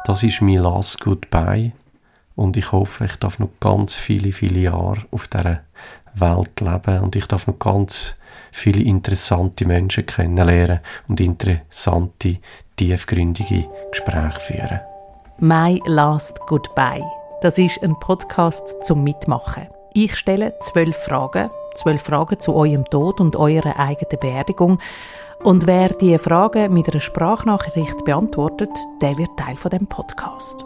Das ist mein Last Goodbye und ich hoffe, ich darf noch ganz viele Jahre auf dieser Welt leben und ich darf noch ganz viele interessante Menschen kennenlernen und interessante, tiefgründige Gespräche führen. «My Last Goodbye». Das ist ein Podcast zum Mitmachen. Ich stelle 12 Fragen zu eurem Tod und eurer eigenen Beerdigung. Und wer diese Fragen mit einer Sprachnachricht beantwortet, der wird Teil von dem Podcast.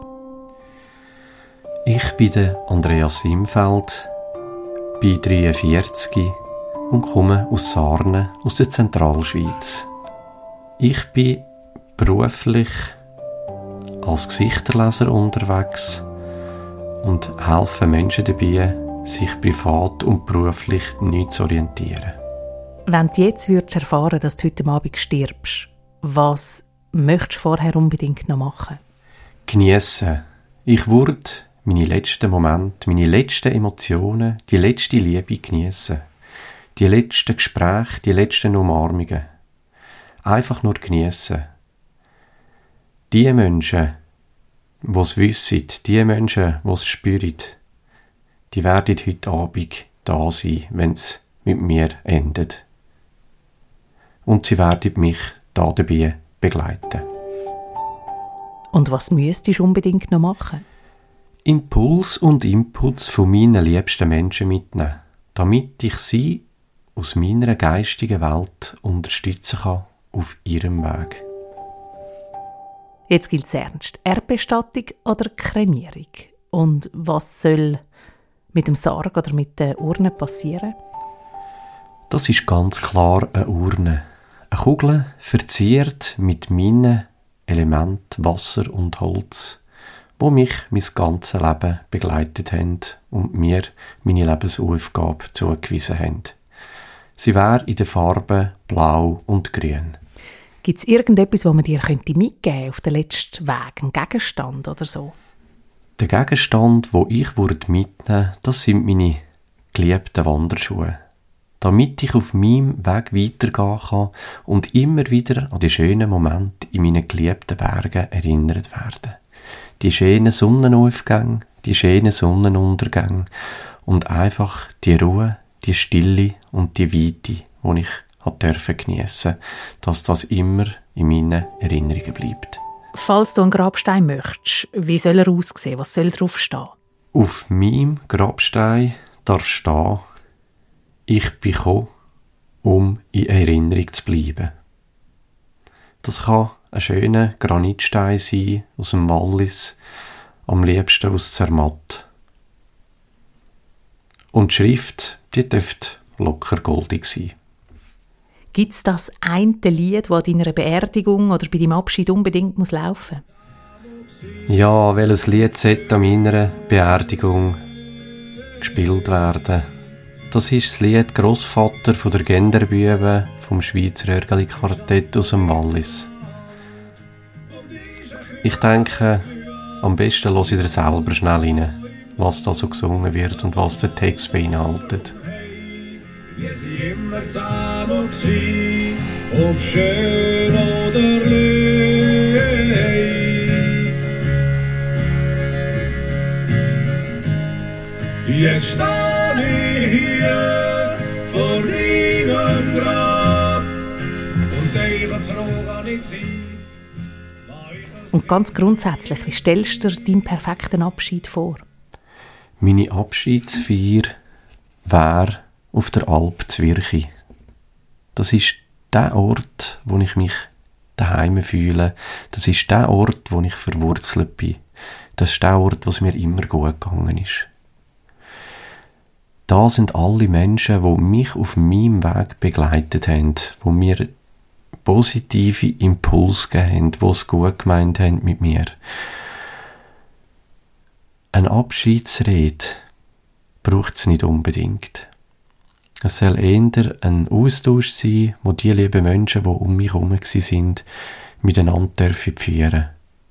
Ich bin der Andreas Simfeld, bin 43 und komme aus Sarnen, aus der Zentralschweiz. Ich bin beruflich als Gesichterleser unterwegs und helfe Menschen dabei, sich privat und beruflich neu zu orientieren. Wenn du jetzt erfahren, dass du heute Abend stirbst, was möchtest du vorher unbedingt noch machen? Geniessen. Ich würde meine letzten Momente, meine letzten Emotionen, die letzte Liebe geniessen. Die letzten Gespräche, die letzten Umarmungen. Einfach nur geniessen. Die Menschen, die es wissen, die Menschen, die es spüren, die werden heute Abend da sein, wenn es mit mir endet. Und sie werden mich da dabei begleiten. Und was müsstest du unbedingt noch machen? Impuls und Inputs von meinen liebsten Menschen mitnehmen, damit ich sie aus meiner geistigen Welt unterstützen kann auf ihrem Weg. Jetzt gilt es ernst. Erdbestattung oder Kremierung? Und was soll mit dem Sarg oder mit der Urne passieren? Das ist ganz klar eine Urne. Eine Kugel verziert mit meinen Elementen Wasser und Holz, die mich mein ganzes Leben begleitet haben und mir meine Lebensaufgabe zugewiesen haben. Sie wäre in den Farben Blau und Grün. Gibt es irgendetwas, was man dir mitgeben könnte auf den letzten Weg? Ein Gegenstand oder so? Der Gegenstand, den ich mitnehmen würde, das sind meine geliebten Wanderschuhe. Damit ich auf meinem Weg weitergehen kann und immer wieder an die schönen Momente in meinen geliebten Bergen erinnert werde. Die schönen Sonnenaufgänge, die schönen Sonnenuntergänge und einfach die Ruhe, die Stille und die Weite, die ich geniessen durfte, dass das immer in meinen Erinnerungen bleibt. Falls du einen Grabstein möchtest, wie soll er aussehen? Was soll drauf stehen? Auf meinem Grabstein darf stehen: Ich bin gekommen, um in Erinnerung zu bleiben. Das kann ein schöner Granitstein sein aus dem Wallis, am liebsten aus Zermatt. Und die Schrift, die dürfte locker goldig sein. Gibt es das eine Lied, das an deiner Beerdigung oder bei deinem Abschied unbedingt laufen muss? Ja, welches Lied sollte an meiner Beerdigung gespielt werden? Das ist das Lied «Grossvater» von der Genderbübe vom Schweizer Örgeli-Quartett aus dem Wallis. Ich denke, am besten höre ich dir selber schnell rein, was da so gesungen wird und was der Text beinhaltet. Wir sind immer zusammen gewesen, ob schön oder leid. Jetzt stehe ich hier vor deinem Grab und denke zurück an die Zeit. Und ganz grundsätzlich, wie stellst du dir deinen perfekten Abschied vor? Meine Abschiedsfeier wäre auf der Alp Zwirchi. Das ist der Ort, wo ich mich daheim fühle. Das ist der Ort, wo ich verwurzelt bin. Das ist der Ort, wo es mir immer gut gegangen ist. Da sind alle Menschen, die mich auf meinem Weg begleitet haben, die mir positive Impulse gegeben haben, die es gut gemeint haben mit mir. Eine Abschiedsrede braucht es nicht unbedingt. Es soll eher ein Austausch sein, wo die lieben Menschen, die um mich herum waren, miteinander führen.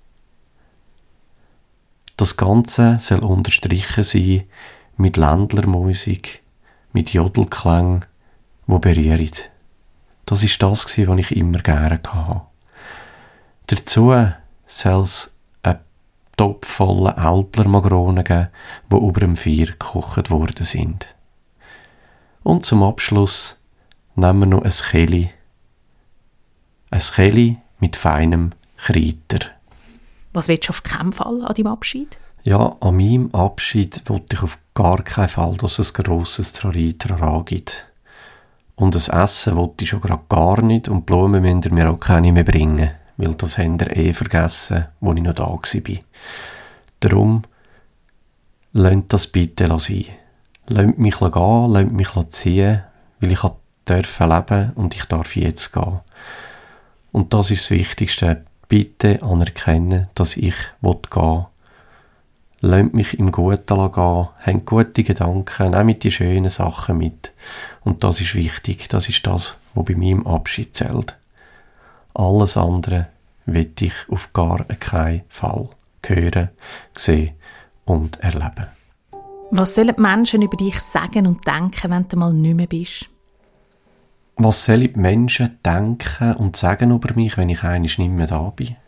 Das Ganze soll unterstrichen sein mit Ländlermusik, mit Jodelklang, die berühren. Das war das, was ich immer gerne hatte. Dazu soll es eine Topf voller Älpler Magronen geben, die über dem Feuer gekocht worden sind. Und zum Abschluss nehmen wir noch ein Cheli. Ein Cheli mit feinem Kreiter. Was willst du auf keinen Fall an deinem Abschied? Ja, an meinem Abschied wollte ich auf gar keinen Fall, dass es ein grosses Trara gibt. Und das Essen wollte ich schon gerade gar nicht und die Blumen müsst ihr mir auch keine mehr bringen, weil das habt ihr vergessen, als ich noch da war. Darum, lasst das bitte sein. Lasst mich gehen, lasst mich ziehen, weil ich durfte leben und ich darf jetzt gehen. Und das ist das Wichtigste. Bitte anerkennen, dass ich gehen will. Lasst mich im Guten gehen, habt gute Gedanken, nehmt die schönen Sachen mit. Und das ist wichtig, das ist das, was bei meinem Abschied zählt. Alles andere will ich auf gar keinen Fall hören, sehen und erleben. Was sollen die Menschen über dich sagen und denken, wenn du mal nicht mehr bist? Was sollen die Menschen denken und sagen über mich, wenn ich einmal nicht mehr da bin?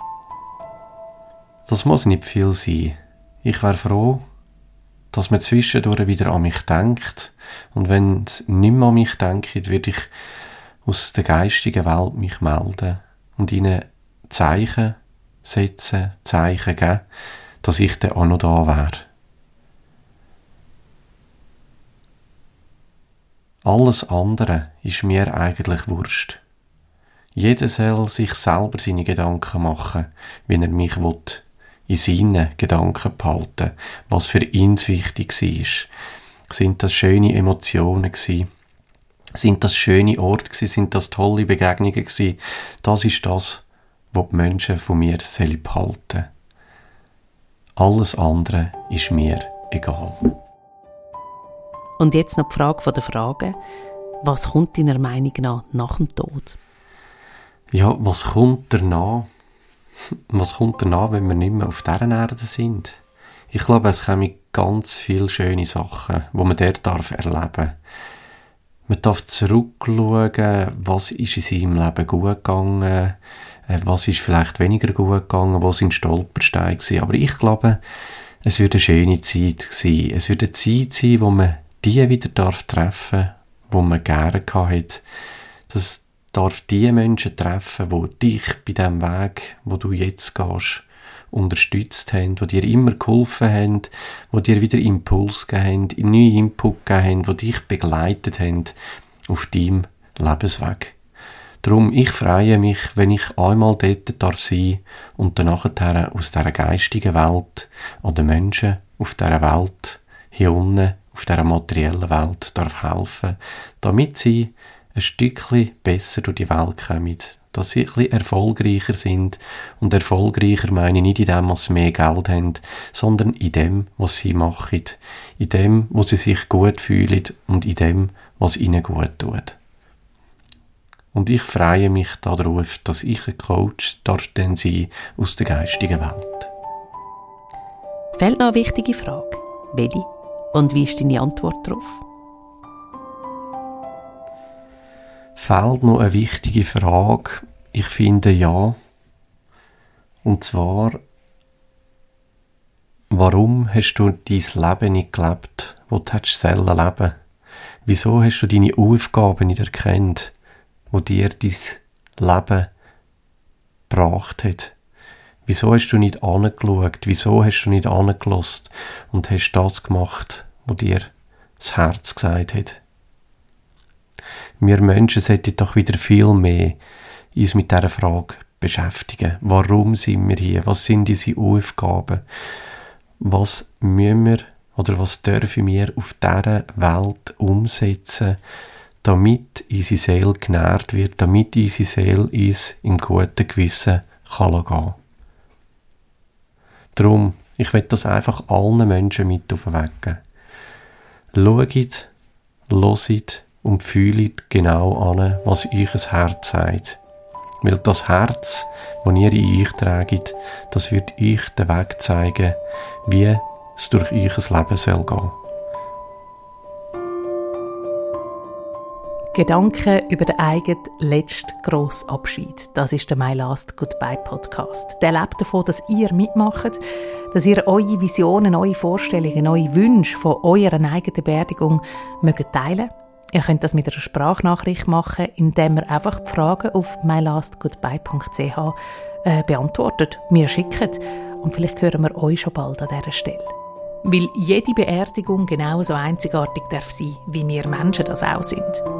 Das muss nicht viel sein. Ich wäre froh, dass man zwischendurch wieder an mich denkt. Und wenn es nicht mehr an mich denkt, würde ich aus der geistigen Welt mich melden und ihnen Zeichen setzen, Zeichen geben, dass ich dann auch noch da wäre. Alles andere ist mir eigentlich wurscht. Jeder soll sich selber seine Gedanken machen, wie er mich will, in seinen Gedanken behalten, was für ihn wichtig war. Sind das schöne Emotionen gewesen? Sind das schöne Orte gewesen? Sind das tolle Begegnungen gewesen? Das ist das, was die Menschen von mir behalten sollen. Alles andere ist mir egal. Und jetzt noch die Frage der Fragen. Was kommt deiner Meinung nach dem Tod? Ja, was kommt danach? Was kommt danach, wenn wir nicht mehr auf dieser Erde sind? Ich glaube, es kommen ganz viele schöne Sachen, die man dort erleben darf. Man darf zurückschauen, was ist in seinem Leben gut gegangen, was ist vielleicht weniger gut gegangen, wo sind Stolpersteine gewesen. Aber ich glaube, es wird eine schöne Zeit sein. Es wird eine Zeit sein, wo man die wieder treffen darf, die man gerne hat. Das darf die Menschen treffen, die dich bei dem Weg, wo du jetzt gehst, unterstützt haben, die dir immer geholfen haben, die dir wieder Impuls gegeben haben, neue Input gegeben haben, die dich begleitet haben auf deinem Lebensweg. Darum, ich freue mich, wenn ich einmal dort darf sein und dann nachher aus dieser geistigen Welt an den Menschen auf dieser Welt hier unten, auf dieser materiellen Welt darf helfen, damit sie ein Stückchen besser durch die Welt kommen, dass sie ein bisschen erfolgreicher sind. Und erfolgreicher meine ich nicht in dem, was sie mehr Geld haben, sondern in dem, was sie machen, in dem, wo sie sich gut fühlen und in dem, was ihnen gut tut. Und ich freue mich darauf, dass ich ein Coach darf denn sein aus der geistigen Welt. Fehlt noch eine wichtige Frage. Welche? Und wie ist deine Antwort darauf? Fehlt noch eine wichtige Frage? Ich finde ja. Und zwar, warum hast du dein Leben nicht gelebt, das du hättest leben sollen? Wieso hast du deine Aufgaben nicht erkannt, die dir dein Leben gebracht hat? Wieso hast du nicht angeschaut? Wieso hast du nicht angelassen und hast das gemacht, was dir das Herz gesagt hat? Wir Menschen sollten doch wieder viel mehr uns mit dieser Frage beschäftigen. Warum sind wir hier? Was sind unsere Aufgaben? Was müssen wir oder was dürfen wir auf dieser Welt umsetzen, damit unsere Seele genährt wird, damit unsere Seele uns im guten Gewissen gehen kann. Darum, ich will das einfach allen Menschen mit auf den Weg geben. Schaut, hört und fühlt genau an, was euch ein Herz sagt. Weil das Herz, das ihr in euch tragt, das wird euch den Weg zeigen, wie es durch euch Leben soll gehen. Gedanken über den eigenen letzten grossen Abschied. Das ist der «My Last Goodbye» Podcast. Der lebt davon, dass ihr mitmacht, dass ihr eure Visionen, eure Vorstellungen, eure Wünsche von eurer eigenen Beerdigung teilen mögt. Ihr könnt das mit einer Sprachnachricht machen, indem ihr einfach die Fragen auf mylastgoodbye.ch beantwortet, mir schickt. Und vielleicht hören wir euch schon bald an dieser Stelle. Weil jede Beerdigung genauso einzigartig darf sein, wie wir Menschen das auch sind.